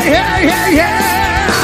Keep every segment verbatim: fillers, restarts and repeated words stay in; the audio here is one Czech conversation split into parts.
Yeah, yeah, yeah, yeah.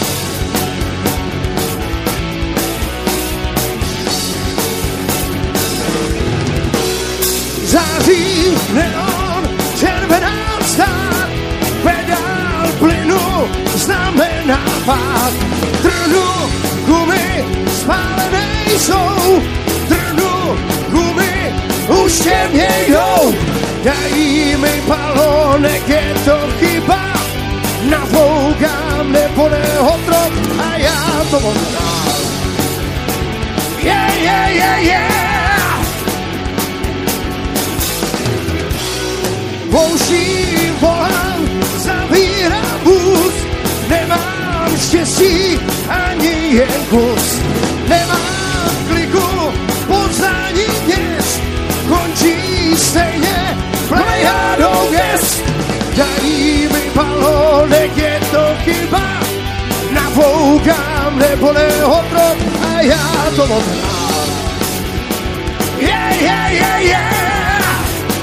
Září neon, červená stát, pedál plynu znamená pád. Trhnu gumy, spálenej jsou, trhnu gumy, už tě mě jdou. Dají mi balonek, je to chyba, nafoukám nebo nehotrop a já to odhrál. Yeah, yeah, yeah, yeah. Pouštím volám, zavírám vůz, nemám štěstí ani jen kus. Nemám kliku, poznání měst, končí stejně plejádou gest. Dají mi balonek, je to chyba, nafoukám nebo nehotrop a já to odhrál. Yeah, yeah, yeah, yeah.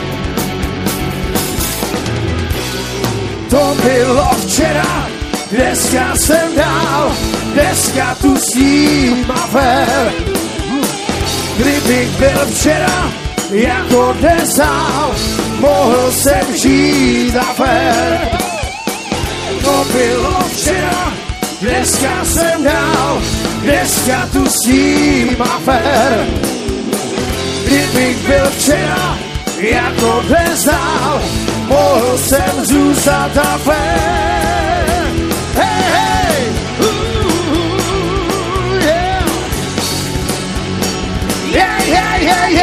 To bylo včera, dneska jsem dál, dneska tu s ním afér. Kdybych byl včera, jako dnes dál, mohl jsem žít afér. To bylo včera, dneska jsem dál, dneska tu s ním afér. Kdybych byl včera, jako dnes dál, mohl jsem zůstat afér. Hey, hey, ooh, yeah. Yeah, yeah, yeah, yeah.